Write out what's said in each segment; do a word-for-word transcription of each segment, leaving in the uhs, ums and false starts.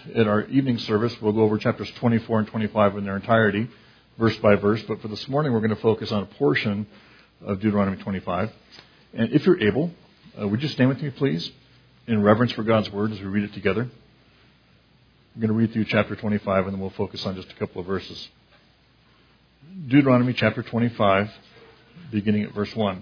at our evening service, we'll go over chapters twenty-four and twenty-five in their entirety, verse by verse. But for this morning, we're going to focus on a portion of Deuteronomy twenty-five. And if you're able, uh, would you stand with me, please, in reverence for God's Word as we read it together? I'm going to read through chapter twenty-five, and then we'll focus on just a couple of verses. Deuteronomy chapter twenty-five, beginning at verse one.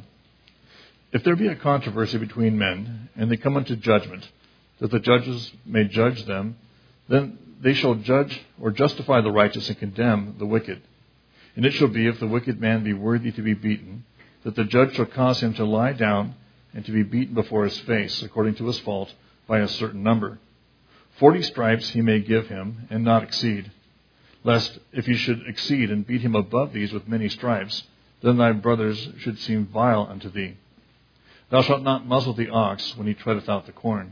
If there be a controversy between men, and they come unto judgment, that the judges may judge them, then they shall judge or justify the righteous and condemn the wicked. And it shall be, if the wicked man be worthy to be beaten, that the judge shall cause him to lie down and to be beaten before his face, according to his fault, by a certain number. Forty stripes he may give him, and not exceed. Lest, if he should exceed and beat him above these with many stripes, then thy brothers should seem vile unto thee. Thou shalt not muzzle the ox when he treadeth out the corn.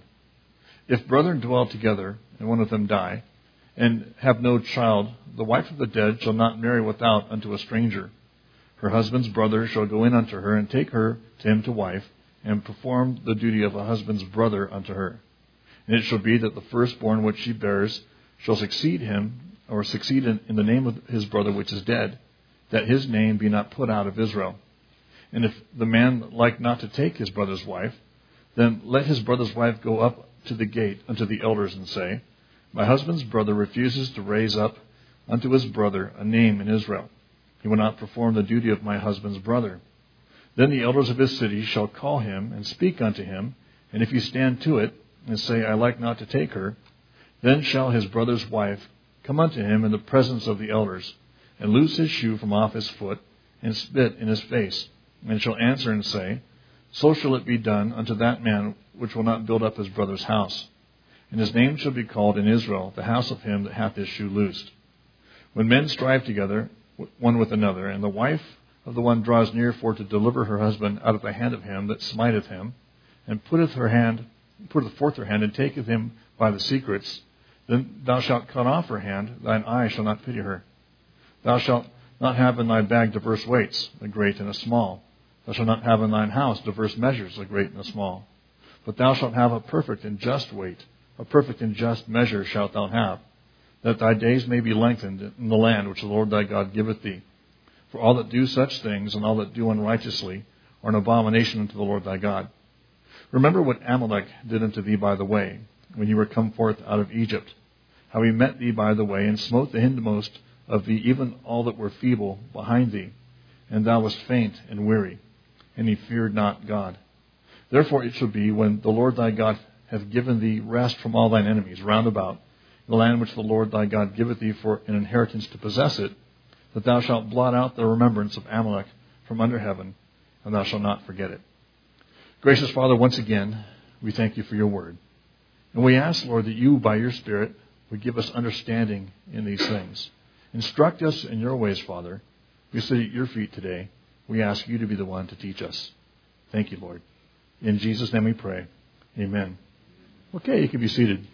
If brethren dwell together, and one of them die, and have no child, the wife of the dead shall not marry without unto a stranger. Her husband's brother shall go in unto her, and take her to him to wife, and perform the duty of a husband's brother unto her. And it shall be that the firstborn which she bears shall succeed him, or succeed in, in the name of his brother which is dead, that his name be not put out of Israel. And if the man like not to take his brother's wife, then let his brother's wife go up to the gate unto the elders, and say, My husband's brother refuses to raise up unto his brother a name in Israel. He will not perform the duty of my husband's brother. Then the elders of his city shall call him, and speak unto him, and if he stand to it, and say, I like not to take her, then shall his brother's wife come unto him in the presence of the elders, and loose his shoe from off his foot, and spit in his face, and shall answer and say, So shall it be done unto that man which will not build up his brother's house. And his name shall be called in Israel, the house of him that hath his shoe loosed. When men strive together, one with another, and the wife of the one draws near for to deliver her husband out of the hand of him that smiteth him, and putteth her hand, putteth forth her hand, and taketh him by the secrets, then thou shalt cut off her hand, thine eye shall not pity her. Thou shalt not have in thy bag diverse weights, a great and a small. Thou shalt not have in thine house diverse measures, a great and a small. But thou shalt have a perfect and just weight, a perfect and just measure shalt thou have, that thy days may be lengthened in the land which the Lord thy God giveth thee. For all that do such things, and all that do unrighteously, are an abomination unto the Lord thy God. Remember what Amalek did unto thee by the way, when you were come forth out of Egypt, how he met thee by the way, and smote the hindmost of thee, even all that were feeble behind thee, and thou wast faint and weary, and he feared not God. Therefore it shall be, when the Lord thy God hath given thee rest from all thine enemies round about, the land which the Lord thy God giveth thee for an inheritance to possess it, that thou shalt blot out the remembrance of Amalek from under heaven, and thou shalt not forget it. Gracious Father, once again, we thank you for your word. And we ask, Lord, that you, by your Spirit, would give us understanding in these things. Instruct us in your ways, Father. We sit at your feet today. We ask you to be the one to teach us. Thank you, Lord. In Jesus' name we pray. Amen. Okay, you can be seated.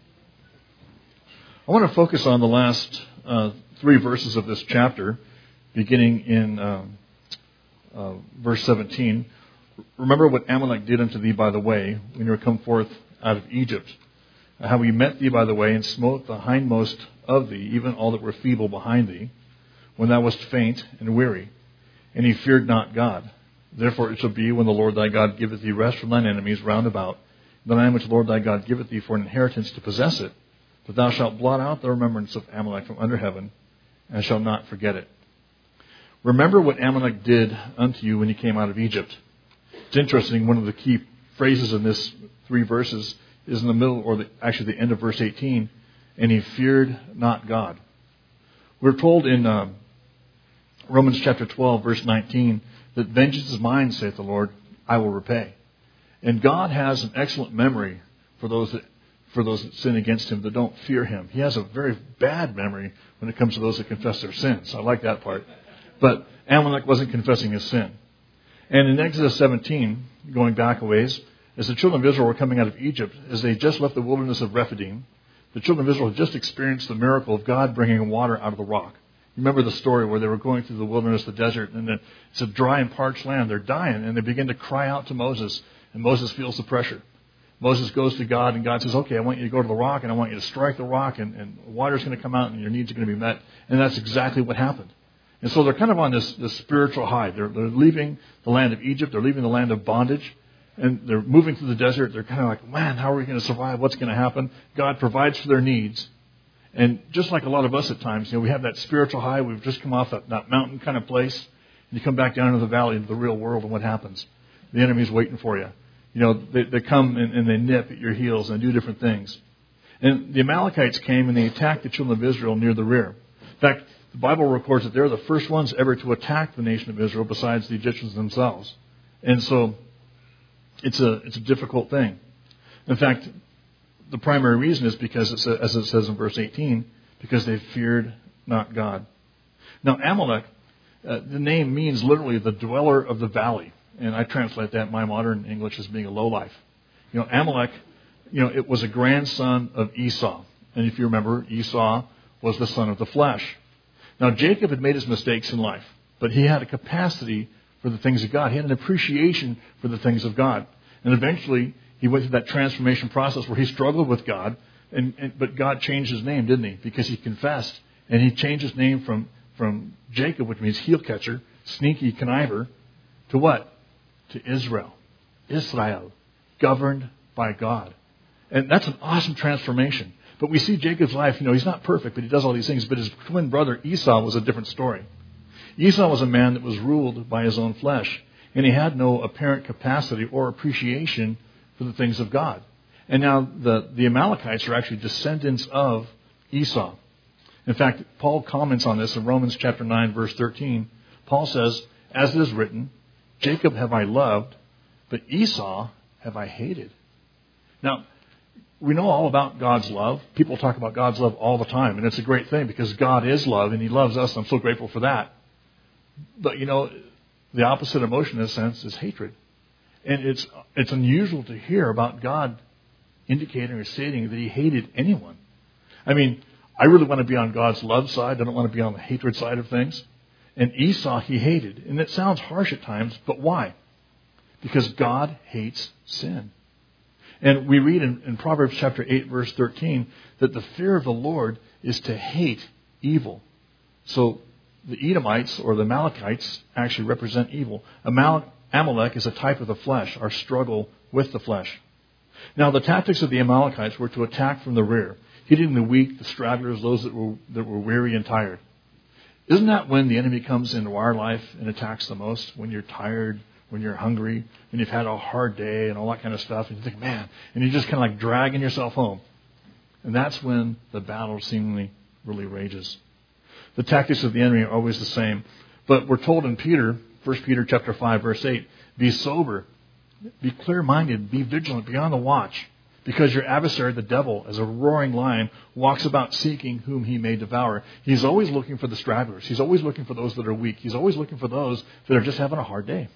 I want to focus on the last uh, three verses of this chapter, beginning in uh, uh, verse seventeen. Remember what Amalek did unto thee by the way, when you were come forth out of Egypt, how he met thee by the way, and smote the hindmost of thee, even all that were feeble behind thee, when thou wast faint and weary, and he feared not God. Therefore it shall be, when the Lord thy God giveth thee rest from thine enemies round about, the land which the Lord thy God giveth thee for an inheritance to possess it, that thou shalt blot out the remembrance of Amalek from under heaven, and shalt not forget it. Remember what Amalek did unto you when you came out of Egypt. It's interesting, one of the key phrases in this three verses is in the middle, or the, actually the end of verse eighteen, and he feared not God. We're told in uh, Romans chapter twelve, verse nineteen, that vengeance is mine, saith the Lord, I will repay. And God has an excellent memory for those that for those that sin against him, that don't fear him. He has a very bad memory when it comes to those that confess their sins. I like that part. But Amalek wasn't confessing his sin. And in Exodus seventeen, going back a ways, as the children of Israel were coming out of Egypt, as they just left the wilderness of Rephidim, the children of Israel had just experienced the miracle of God bringing water out of the rock. Remember the story where they were going through the wilderness, the desert, and it's a dry and parched land. They're dying, and they begin to cry out to Moses, and Moses feels the pressure. Moses goes to God, and God says, okay, I want you to go to the rock, and I want you to strike the rock, and, and water's going to come out, and your needs are going to be met. And that's exactly what happened. And so they're kind of on this, this spiritual high. They're, they're leaving the land of Egypt. They're leaving the land of bondage. And they're moving through the desert. They're kind of like, man, how are we going to survive? What's going to happen? God provides for their needs. And just like a lot of us at times, you know, we have that spiritual high. We've just come off that, that mountain kind of place. And you come back down into the valley, into the real world, and what happens? The enemy's waiting for you. You know, they, they come and, and they nip at your heels and do different things. And the Amalekites came and they attacked the children of Israel near the rear. In fact, the Bible records that they're the first ones ever to attack the nation of Israel besides the Egyptians themselves. And so it's a it's a difficult thing. In fact, the primary reason is because, it's a, as it says in verse eighteen, because they feared not God. Now, Amalek, uh, the name means literally the dweller of the valley. And I translate that in my modern English as being a lowlife. You know, Amalek, you know, it was a grandson of Esau. And if you remember, Esau was the son of the flesh. Now, Jacob had made his mistakes in life, but he had a capacity for the things of God. He had an appreciation for the things of God. And eventually, he went through that transformation process where he struggled with God, and, and but God changed his name, didn't he? Because he confessed, and he changed his name from, from Jacob, which means heel catcher, sneaky conniver, to what? To Israel. Israel, governed by God. And that's an awesome transformation. But we see Jacob's life, you know, he's not perfect, but he does all these things. But his twin brother Esau was a different story. Esau was a man that was ruled by his own flesh. And he had no apparent capacity or appreciation for the things of God. And now the, the Amalekites are actually descendants of Esau. In fact, Paul comments on this in Romans chapter nine, verse thirteen. Paul says, as it is written, Jacob have I loved, but Esau have I hated. Now, we know all about God's love. People talk about God's love all the time, and it's a great thing because God is love, and he loves us, and I'm so grateful for that. But, you know, the opposite emotion in a sense is hatred. And it's it's unusual to hear about God indicating or stating that he hated anyone. I mean, I really want to be on God's love side. I don't want to be on the hatred side of things. And Esau he hated. And it sounds harsh at times, but why? Because God hates sin. And we read in, in Proverbs chapter eight, verse thirteen, that the fear of the Lord is to hate evil. So the Edomites or the Amalekites actually represent evil. Amal- Amalek is a type of the flesh, our struggle with the flesh. Now, the tactics of the Amalekites were to attack from the rear, hitting the weak, the stragglers, those that were, that were weary and tired. Isn't that when the enemy comes into our life and attacks the most? When you're tired, when you're hungry, when you've had a hard day and all that kind of stuff, and you think, man, and you're just kind of like dragging yourself home. And that's when the battle seemingly really rages. The tactics of the enemy are always the same. But we're told in Peter, First Peter chapter five, verse eight, be sober, be clear-minded, be vigilant, be on the watch, because your adversary, the devil, as a roaring lion, walks about seeking whom he may devour. He's always looking for the stragglers. He's always looking for those that are weak. He's always looking for those that are just having a hard day.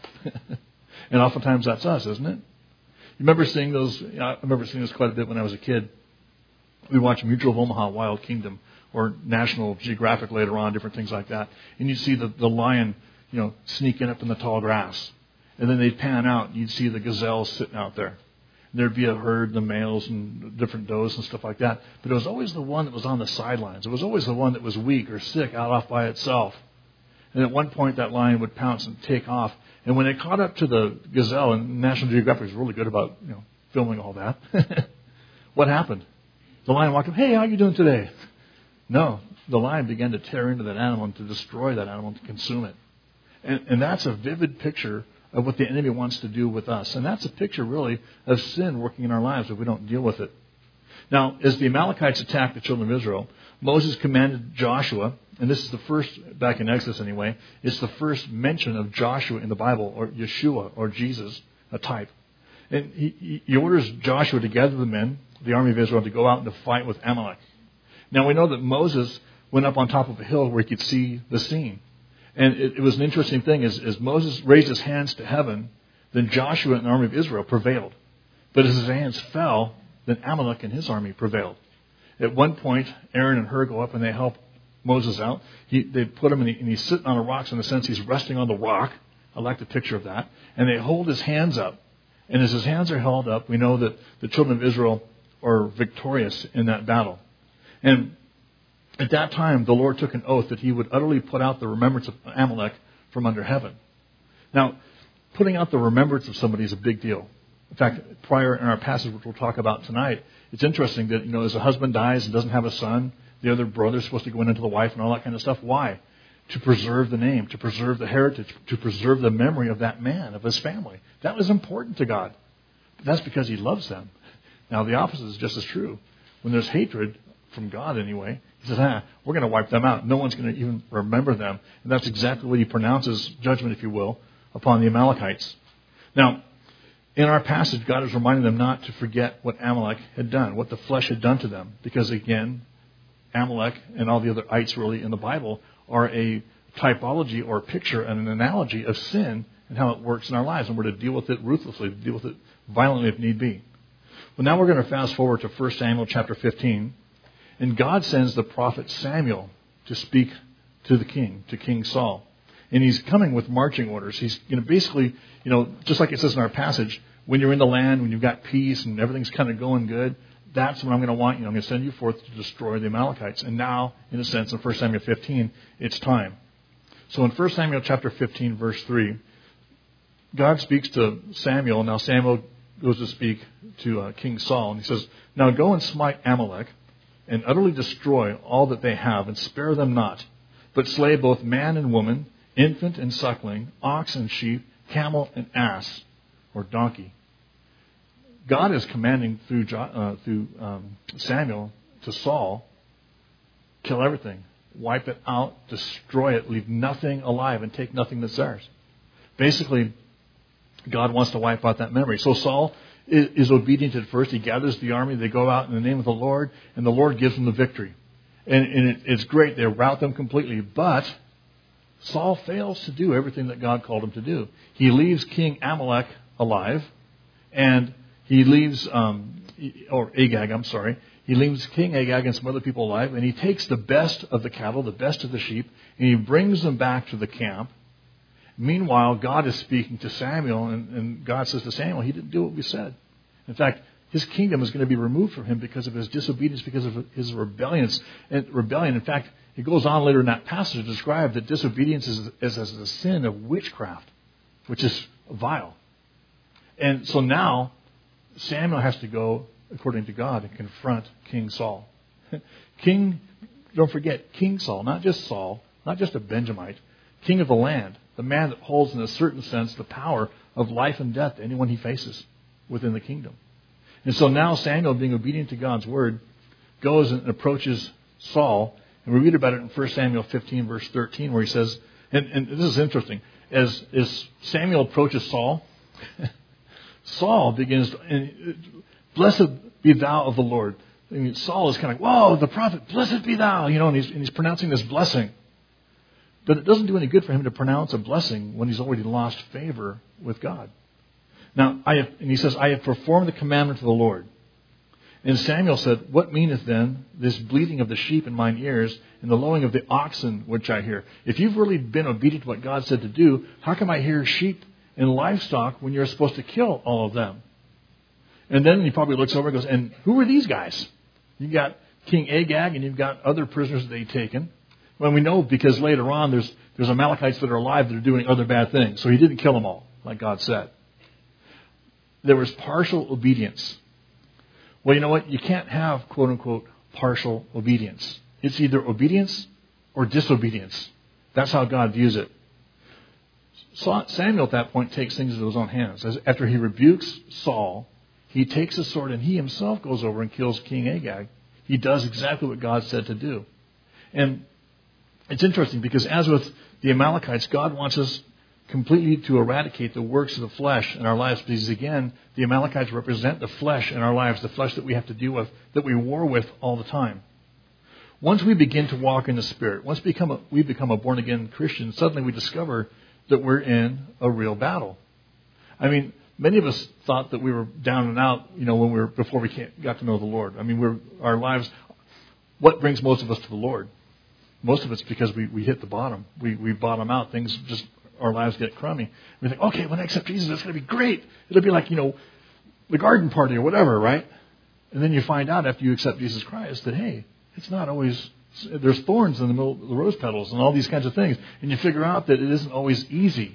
And oftentimes that's us, isn't it? You remember seeing those? I remember seeing this quite a bit when I was a kid. We watched Mutual of Omaha, Wild Kingdom, or National Geographic later on, different things like that. And you'd see the, the lion, you know, sneaking up in the tall grass. And then they'd pan out, and you'd see the gazelles sitting out there. There'd be a herd, the males and different does and stuff like that. But it was always the one that was on the sidelines. It was always the one that was weak or sick out off by itself. And at one point, that lion would pounce and take off. And when it caught up to the gazelle, and National Geographic was really good about, you know, filming all that, what happened? The lion walked up, hey, how are you doing today? No, the lion began to tear into that animal and to destroy that animal and to consume it. And, and that's a vivid picture of what the enemy wants to do with us. And that's a picture, really, of sin working in our lives if we don't deal with it. Now, as the Amalekites attacked the children of Israel, Moses commanded Joshua, and this is the first, back in Exodus anyway, it's the first mention of Joshua in the Bible, or Yeshua, or Jesus, a type. And he, he orders Joshua to gather the men, the army of Israel, to go out and to fight with Amalek. Now, we know that Moses went up on top of a hill where he could see the scene. And it, it was an interesting thing. As, as Moses raised his hands to heaven, then Joshua and the army of Israel prevailed. But as his hands fell, then Amalek and his army prevailed. At one point, Aaron and Hur go up and they help Moses out. He, they put him, in the, and he's sitting on a rock, so in a sense he's resting on the rock. I like the picture of that. And they hold his hands up. And as his hands are held up, we know that the children of Israel are victorious in that battle. And at that time, the Lord took an oath that he would utterly put out the remembrance of Amalek from under heaven. Now, putting out the remembrance of somebody is a big deal. In fact, prior in our passage, which we'll talk about tonight, it's interesting that, you know, as a husband dies and doesn't have a son, the other brother's supposed to go in into the wife and all that kind of stuff. Why? To preserve the name, to preserve the heritage, to preserve the memory of that man, of his family. That was important to God. But that's because he loves them. Now, the opposite is just as true. When there's hatred, from God anyway, he says, ah, we're going to wipe them out. No one's going to even remember them. And that's exactly what he pronounces judgment, if you will, upon the Amalekites. Now, in our passage, God is reminding them not to forget what Amalek had done, what the flesh had done to them. Because again, Amalek and all the other ites really in the Bible are a typology or a picture and an analogy of sin and how it works in our lives. And we're to deal with it ruthlessly, to deal with it violently if need be. Well, now we're going to fast forward to First Samuel chapter fifteen. And God sends the prophet Samuel to speak to the king, to King Saul. And he's coming with marching orders. He's you know, basically, you know, just like it says in our passage, when you're in the land, when you've got peace and everything's kind of going good, that's when I'm going to want you. I'm going to send you forth to destroy the Amalekites. And now, in a sense, in First Samuel fifteen, it's time. So in First Samuel chapter fifteen, verse three, God speaks to Samuel. Now Samuel goes to speak to uh, King Saul. And he says, now go and smite Amalek, and utterly destroy all that they have, and spare them not, but slay both man and woman, infant and suckling, ox and sheep, camel and ass, or donkey. God is commanding through uh, through um, Samuel to Saul, kill everything, wipe it out, destroy it, leave nothing alive, and take nothing that's theirs. Basically, God wants to wipe out that memory. So Saul is, is obedient at first. He gathers the army. They go out in the name of the Lord, and the Lord gives them the victory. And, and it, it's great. They rout them completely. But Saul fails to do everything that God called him to do. He leaves King Amalek alive, and he leaves, um, or Agag, I'm sorry. He leaves King Agag and some other people alive, and he takes the best of the cattle, the best of the sheep, and he brings them back to the camp. Meanwhile, God is speaking to Samuel, and, and God says to Samuel, he didn't do what we said. In fact, his kingdom is going to be removed from him because of his disobedience, because of his rebellions and rebellion. In fact, it goes on later in that passage to describe that disobedience is, is as a sin of witchcraft, which is vile. And so now, Samuel has to go, according to God, and confront King Saul. King, don't forget, King Saul, not just Saul, not just a Benjamite, king of the land, the man that holds in a certain sense the power of life and death to anyone he faces within the kingdom. And so now Samuel, being obedient to God's word, goes and approaches Saul. And we read about it in First Samuel fifteen, verse thirteen, where he says, and, and this is interesting, as, as Samuel approaches Saul, Saul begins, to, and, blessed be thou of the Lord. I mean, Saul is kind of like, whoa, the prophet, blessed be thou, you know, and he's, and he's pronouncing this blessing. But it doesn't do any good for him to pronounce a blessing when he's already lost favor with God. Now, I have, and he says, I have performed the commandment of the Lord. And Samuel said, what meaneth then this bleating of the sheep in mine ears and the lowing of the oxen which I hear? If you've really been obedient to what God said to do, how come I hear sheep and livestock when you're supposed to kill all of them? And then he probably looks over and goes, and who are these guys? You've got King Agag and you've got other prisoners that they've taken. Well, we know because later on there's there's Amalekites that are alive that are doing other bad things. So he didn't kill them all, like God said. There was partial obedience. Well, you know what? You can't have, quote unquote, partial obedience. It's either obedience or disobedience. That's how God views it. Samuel at that point takes things into his own hands. As after he rebukes Saul, he takes a sword and he himself goes over and kills King Agag. He does exactly what God said to do. And it's interesting because as with the Amalekites, God wants us completely to eradicate the works of the flesh in our lives. Because again, the Amalekites represent the flesh in our lives, the flesh that we have to deal with, that we war with all the time. Once we begin to walk in the Spirit, once we become a, we become a born-again Christian, suddenly we discover that we're in a real battle. I mean, many of us thought that we were down and out, you know, when we were before we got to know the Lord. I mean, we're our lives. What brings most of us to the Lord? Most of it's because we, we hit the bottom. We we bottom out. Things just our lives get crummy. We think, okay, when I accept Jesus, it's going to be great. It'll be like, you know, the garden party or whatever, right? And then you find out after you accept Jesus Christ that, hey, it's not always, there's thorns in the middle of the rose petals and all these kinds of things. And you figure out that it isn't always easy.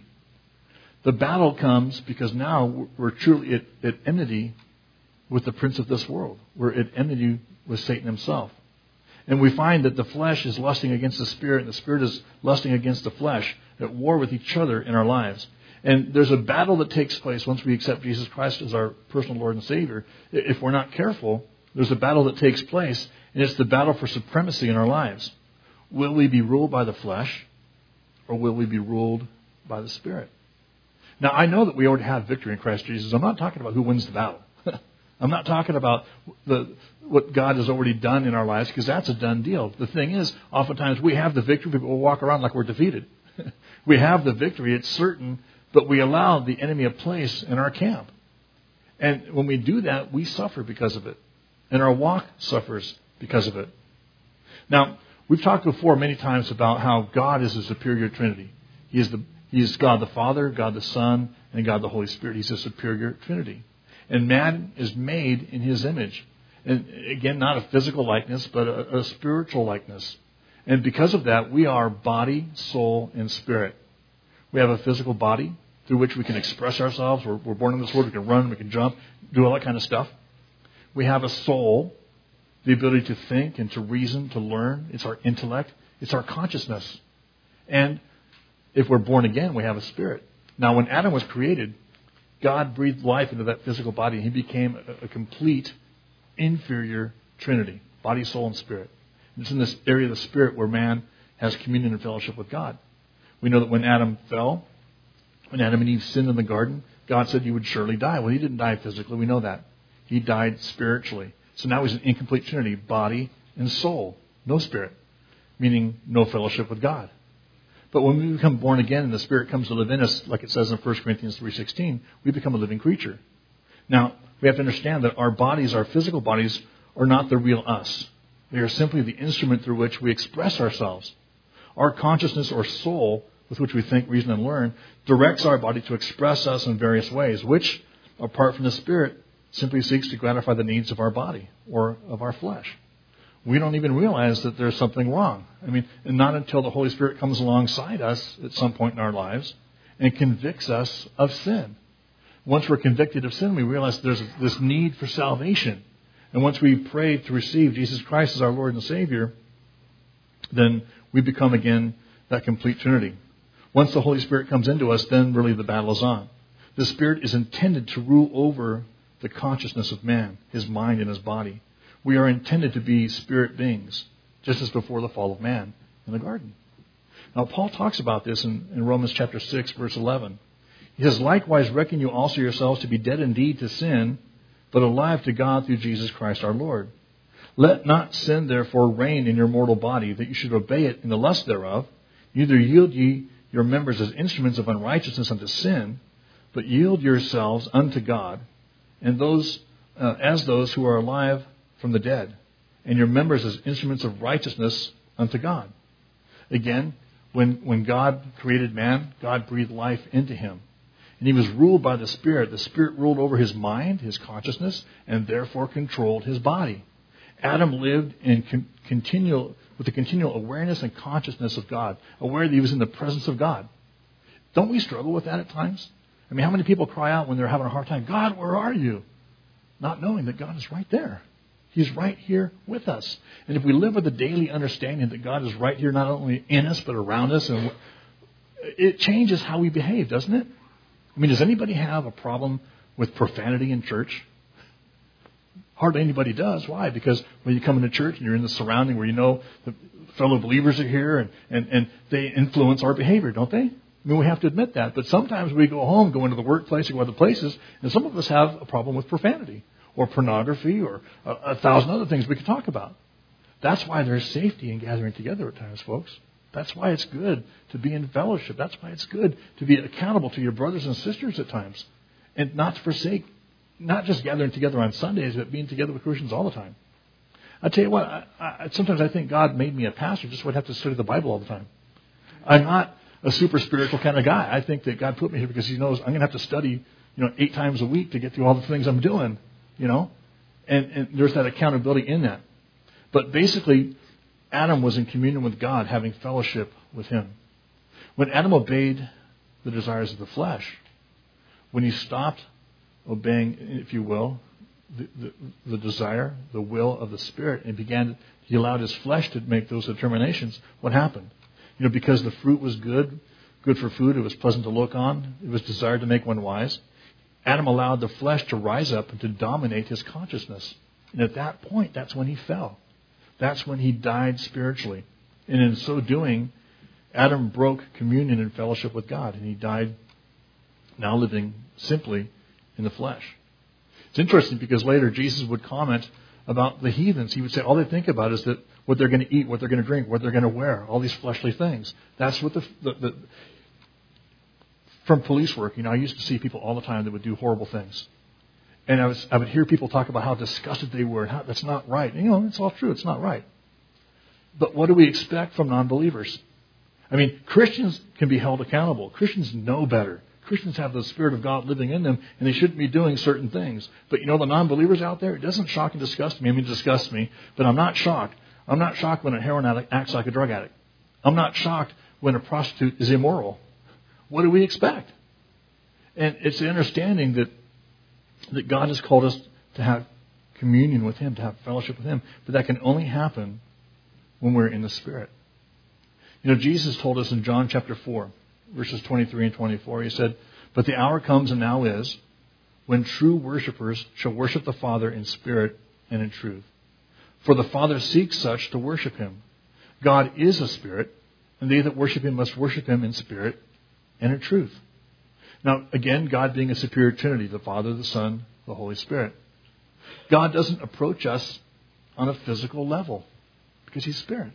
The battle comes because now we're truly at, at enmity with the prince of this world. We're at enmity with Satan himself. And we find that the flesh is lusting against the spirit, and the spirit is lusting against the flesh, at war with each other in our lives. And there's a battle that takes place once we accept Jesus Christ as our personal Lord and Savior. If we're not careful, there's a battle that takes place, and it's the battle for supremacy in our lives. Will we be ruled by the flesh, or will we be ruled by the Spirit? Now, I know that we already have victory in Christ Jesus. I'm not talking about who wins the battle. I'm not talking about the what God has already done in our lives, because that's a done deal. The thing is, oftentimes we have the victory, but we'll walk around like we're defeated. We have the victory, it's certain, but we allow the enemy a place in our camp. And when we do that, we suffer because of it. And our walk suffers because of it. Now, we've talked before many times about how God is a superior Trinity. He is the He is God the Father, God the Son, and God the Holy Spirit. He's a superior Trinity. And man is made in His image. And again, not a physical likeness, but a, a spiritual likeness. And because of that, we are body, soul, and spirit. We have a physical body through which we can express ourselves. We're, we're born in this world. We can run, we can jump, do all that kind of stuff. We have a soul, the ability to think and to reason, to learn. It's our intellect. It's our consciousness. And if we're born again, we have a spirit. Now, when Adam was created, God breathed life into that physical body, and he became a, a complete inferior Trinity, body, soul, and spirit. It's in this area of the spirit where man has communion and fellowship with God. We know that when Adam fell, when Adam and Eve sinned in the garden, God said you would surely die. Well, he didn't die physically. We know that. He died spiritually. So now he's an incomplete Trinity, body and soul, no spirit, meaning no fellowship with God. But when we become born again and the Spirit comes to live in us, like it says in First Corinthians three sixteen, we become a living creature. Now, we have to understand that our bodies, our physical bodies, are not the real us. They are simply the instrument through which we express ourselves. Our consciousness or soul, with which we think, reason, and learn, directs our body to express us in various ways, which, apart from the Spirit, simply seeks to gratify the needs of our body or of our flesh. We don't even realize that there's something wrong. I mean, and not until the Holy Spirit comes alongside us at some point in our lives and convicts us of sin. Once we're convicted of sin, we realize there's this need for salvation. And once we pray to receive Jesus Christ as our Lord and Savior, then we become again that complete Trinity. Once the Holy Spirit comes into us, then really the battle is on. The Spirit is intended to rule over the consciousness of man, his mind and his body. We are intended to be spirit beings, just as before the fall of man in the garden. Now, Paul talks about this in, in Romans chapter six, verse eleven. He says, likewise reckon you also yourselves to be dead indeed to sin, but alive to God through Jesus Christ our Lord. Let not sin therefore reign in your mortal body, that you should obey it in the lust thereof. Neither yield ye your members as instruments of unrighteousness unto sin, but yield yourselves unto God, and those uh, as those who are alive from the dead, and your members as instruments of righteousness unto God. Again, when, when God created man, God breathed life into him. And he was ruled by the Spirit. The Spirit ruled over his mind, his consciousness, and therefore controlled his body. Adam lived in con- continual, with a continual awareness and consciousness of God, aware that he was in the presence of God. Don't we struggle with that at times? I mean, how many people cry out when they're having a hard time, God, where are you? Not knowing that God is right there. He's right here with us. And if we live with a daily understanding that God is right here, not only in us, but around us, and it changes how we behave, doesn't it? I mean, does anybody have a problem with profanity in church? Hardly anybody does. Why? Because when you come into church and you're in the surrounding where you know the fellow believers are here and, and, and they influence our behavior, don't they? I mean, we have to admit that. But sometimes we go home, go into the workplace or go other places, and some of us have a problem with profanity, or pornography, or a, a thousand other things we could talk about. That's why there's safety in gathering together at times, folks. That's why it's good to be in fellowship. That's why it's good to be accountable to your brothers and sisters at times. And not to forsake, not just gathering together on Sundays, but being together with Christians all the time. I tell you what, I, I, sometimes I think God made me a pastor just so I'd have to study the Bible all the time. I'm not, a super spiritual kind of guy. I think that God put me here because He knows I'm going to have to study, you know, eight times a week to get through all the things I'm doing, you know. And, and there's that accountability in that. But basically, Adam was in communion with God, having fellowship with Him. When Adam obeyed the desires of the flesh, when he stopped obeying, if you will, the, the, the desire, the will of the Spirit, and began, he allowed his flesh to make those determinations, what happened? You know, because the fruit was good, good for food, it was pleasant to look on, it was desired to make one wise, Adam allowed the flesh to rise up and to dominate his consciousness. And at that point, that's when he fell. That's when he died spiritually. And in so doing, Adam broke communion and fellowship with God, and he died now living simply in the flesh. It's interesting because later Jesus would comment about the heathens. He would say all they think about is that what they're going to eat, what they're going to drink, what they're going to wear, all these fleshly things. That's what the, the, the from police work, you know, I used to see people all the time that would do horrible things. And I was I would hear people talk about how disgusted they were and how that's not right. And, you know, it's all true, it's not right. But what do we expect from non-believers? I mean, Christians can be held accountable. Christians know better. Christians have the Spirit of God living in them, and they shouldn't be doing certain things. But you know, the non-believers out there, it doesn't shock and disgust me. I mean, it disgusts me, but I'm not shocked. I'm not shocked when a heroin addict acts like a drug addict. I'm not shocked when a prostitute is immoral. What do we expect? And it's the understanding that, that God has called us to have communion with Him, to have fellowship with Him. But that can only happen when we're in the Spirit. You know, Jesus told us in John chapter four, verses twenty-three and twenty-four, He said, "But the hour comes and now is, when true worshipers shall worship the Father in spirit and in truth. For the Father seeks such to worship Him. God is a spirit, and they that worship Him must worship Him in spirit and in truth." Now, again, God being a superior Trinity, the Father, the Son, the Holy Spirit. God doesn't approach us on a physical level because He's Spirit.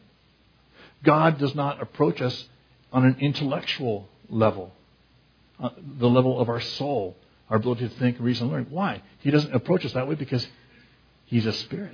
God does not approach us on an intellectual level, uh, the level of our soul, our ability to think, reason, and learn. Why? He doesn't approach us that way because He's a Spirit.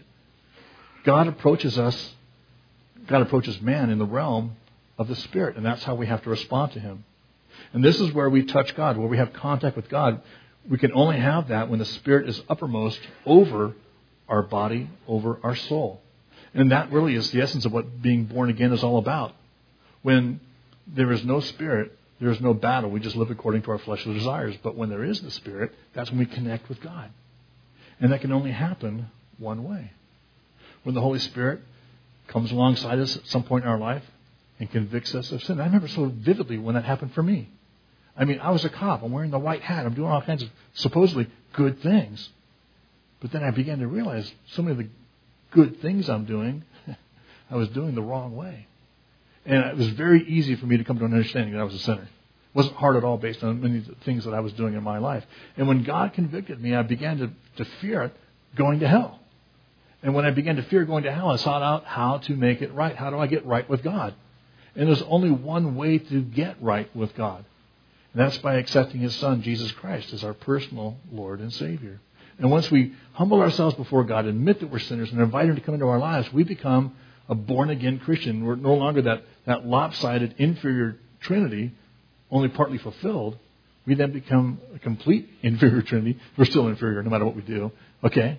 God approaches us, God approaches man in the realm of the Spirit, and that's how we have to respond to Him. And this is where we touch God, where we have contact with God. We can only have that when the Spirit is uppermost over our body, over our soul. And that really is the essence of what being born again is all about. When there is no Spirit, there is no battle. We just live according to our fleshly desires. But when there is the Spirit, that's when we connect with God. And that can only happen one way. When the Holy Spirit comes alongside us at some point in our life and convicts us of sin. I remember so vividly when that happened for me. I mean, I was a cop. I'm wearing the white hat. I'm doing all kinds of supposedly good things. But then I began to realize so many of the good things I'm doing, I was doing the wrong way. And it was very easy for me to come to an understanding that I was a sinner. It wasn't hard at all based on many of the things that I was doing in my life. And when God convicted me, I began to, to fear going to hell. And when I began to fear going to hell, I sought out how to make it right. How do I get right with God? And there's only one way to get right with God. And that's by accepting His Son, Jesus Christ, as our personal Lord and Savior. And once we humble ourselves before God, admit that we're sinners, and invite Him to come into our lives, we become a born-again Christian. We're no longer that, that lopsided, inferior Trinity, only partly fulfilled. We then become a complete inferior Trinity. We're still inferior no matter what we do. Okay?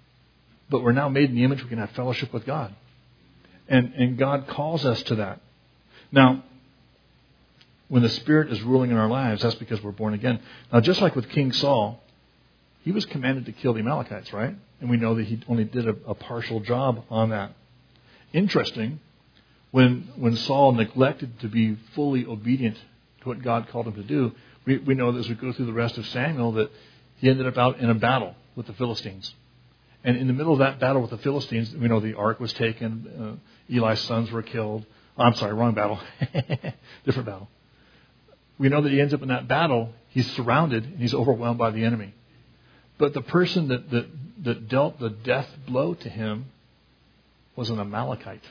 But we're now made in the image. We can have fellowship with God. And, and God calls us to that. Now, when the Spirit is ruling in our lives, that's because we're born again. Now, just like with King Saul, he was commanded to kill the Amalekites, right? And we know that he only did a, a partial job on that. Interesting, when when Saul neglected to be fully obedient to what God called him to do, we, we know that as we go through the rest of Samuel that he ended up out in a battle with the Philistines. And in the middle of that battle with the Philistines, we know the ark was taken, uh, Eli's sons were killed. Oh, I'm sorry, wrong battle. Different battle. We know that he ends up in that battle, he's surrounded and he's overwhelmed by the enemy. But the person that, that, that dealt the death blow to him was an Amalekite.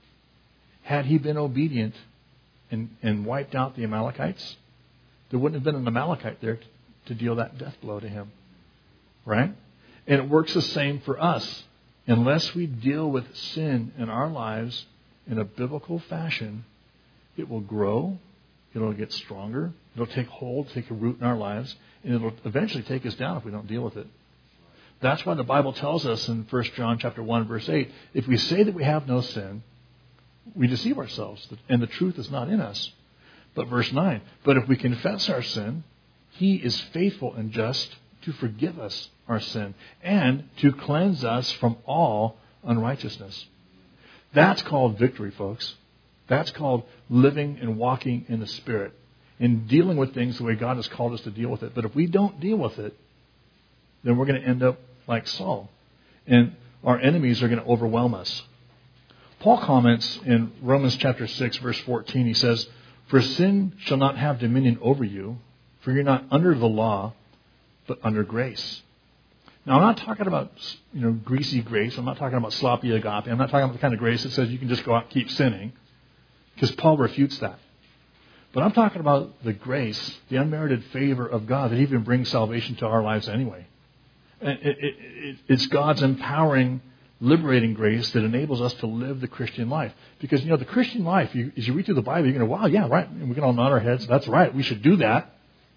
Had he been obedient and, and wiped out the Amalekites, there wouldn't have been an Amalekite there to, to deal that death blow to him. Right? And it works the same for us. Unless we deal with sin in our lives in a biblical fashion, it will grow, It'll get stronger. It'll take hold, take a root in our lives, and it'll eventually take us down if we don't deal with it. That's why the Bible tells us in First John chapter one, verse eight, if we say that we have no sin, we deceive ourselves, and the truth is not in us. But verse nine, but if we confess our sin, He is faithful and just to forgive us our sin and to cleanse us from all unrighteousness. That's called victory, folks. That's called living and walking in the Spirit and dealing with things the way God has called us to deal with it. But if we don't deal with it, then we're going to end up like Saul. And our enemies are going to overwhelm us. Paul comments in Romans chapter six, verse fourteen. He says, for sin shall not have dominion over you, for you're not under the law, but under grace. Now, I'm not talking about, you know, greasy grace. I'm not talking about sloppy agape. I'm not talking about the kind of grace that says you can just go out and keep sinning, because Paul refutes that. But I'm talking about the grace, the unmerited favor of God that even brings salvation to our lives anyway. It, it, it, it's God's empowering, liberating grace that enables us to live the Christian life. Because, you know, the Christian life, you, as you read through the Bible, you're going to, wow, yeah, right. And we can all nod our heads. That's right. We should do that.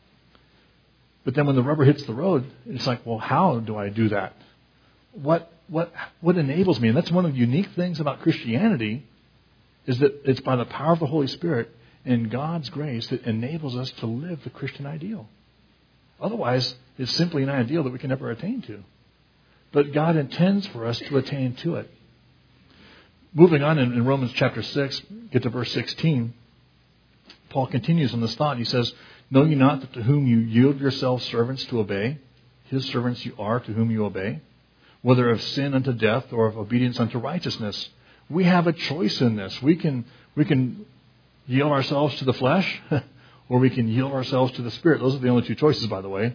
But then when the rubber hits the road, it's like, well, how do I do that? What what what enables me? And that's one of the unique things about Christianity, is that it's by the power of the Holy Spirit and God's grace that enables us to live the Christian ideal. Otherwise, it's simply an ideal that we can never attain to. But God intends for us to attain to it. Moving on in, in Romans chapter six, get to verse sixteen, Paul continues on this thought. He says, know ye not that to whom you yield yourselves servants to obey, His servants you are to whom you obey, whether of sin unto death or of obedience unto righteousness? We have a choice in this. We can we can yield ourselves to the flesh, or we can yield ourselves to the Spirit. Those are the only two choices, by the way.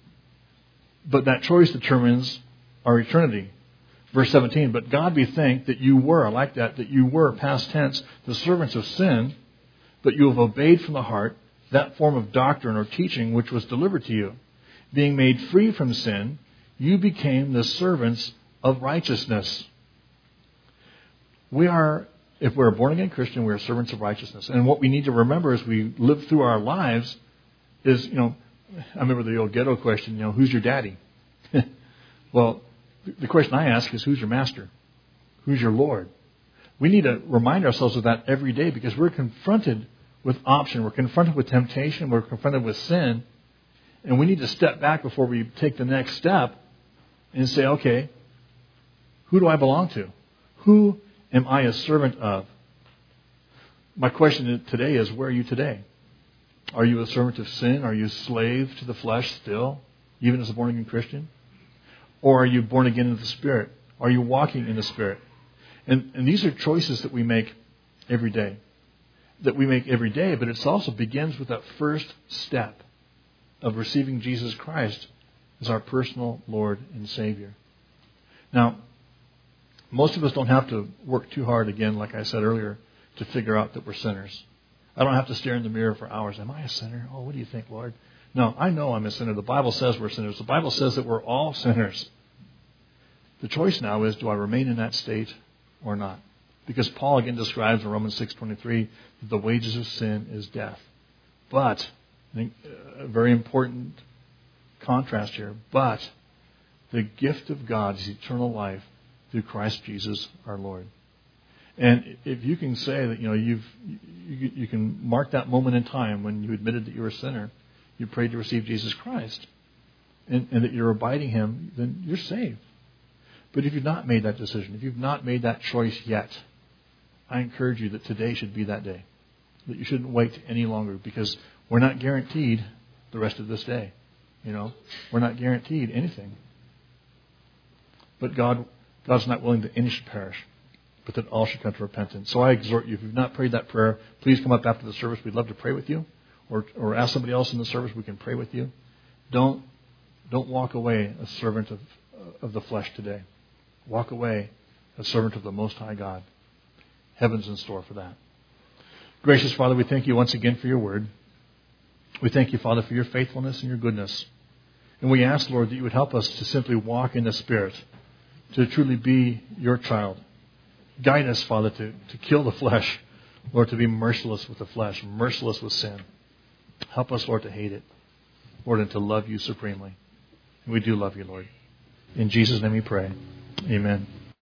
But that choice determines our eternity. Verse seventeen, but God be thanked that you were, I like that, that you were, past tense, the servants of sin, but you have obeyed from the heart that form of doctrine or teaching which was delivered to you. Being made free from sin, you became the servants of righteousness. We are, if we're a born-again Christian, we are servants of righteousness. And what we need to remember as we live through our lives is, you know, I remember the old ghetto question, you know, who's your daddy? Well, the question I ask is, who's your master? Who's your Lord? We need to remind ourselves of that every day, because we're confronted with option. We're confronted with temptation. We're confronted with sin. And we need to step back before we take the next step and say, okay, who do I belong to? Who am I a servant of? My question today is, where are you today? Are you a servant of sin? Are you a slave to the flesh still, even as a born-again Christian? Or are you born again in the Spirit? Are you walking in the Spirit? And, and these are choices that we make every day. That we make every day, but it also begins with that first step of receiving Jesus Christ as our personal Lord and Savior. Now, most of us don't have to work too hard, again, like I said earlier, to figure out that we're sinners. I don't have to stare in the mirror for hours. Am I a sinner? Oh, what do you think, Lord? No, I know I'm a sinner. The Bible says we're sinners. The Bible says that we're all sinners. The choice now is, do I remain in that state or not? Because Paul again describes in Romans six twenty-three that the wages of sin is death. But, I think a very important contrast here, but the gift of God is eternal life through Christ Jesus our Lord. And if you can say that, you know, you've you, you can mark that moment in time when you admitted that you were a sinner, you prayed to receive Jesus Christ, and, and that you're abiding Him, then you're saved. But if you've not made that decision, if you've not made that choice yet, I encourage you that today should be that day. That you shouldn't wait any longer, because we're not guaranteed the rest of this day. You know, we're not guaranteed anything. But God, God's not willing that any should perish, but that all should come to repentance. So I exhort you, if you've not prayed that prayer, please come up after the service. We'd love to pray with you. Or, or ask somebody else in the service, we can pray with you. Don't, don't walk away a servant of, of the flesh today. Walk away a servant of the Most High God. Heaven's in store for that. Gracious Father, we thank you once again for your word. We thank you, Father, for your faithfulness and your goodness. And we ask, Lord, that you would help us to simply walk in the Spirit, to truly be your child. Guide us, Father, to, to kill the flesh, Lord, to be merciless with the flesh, merciless with sin. Help us, Lord, to hate it, Lord, and to love you supremely. And we do love you, Lord. In Jesus' name we pray. Amen.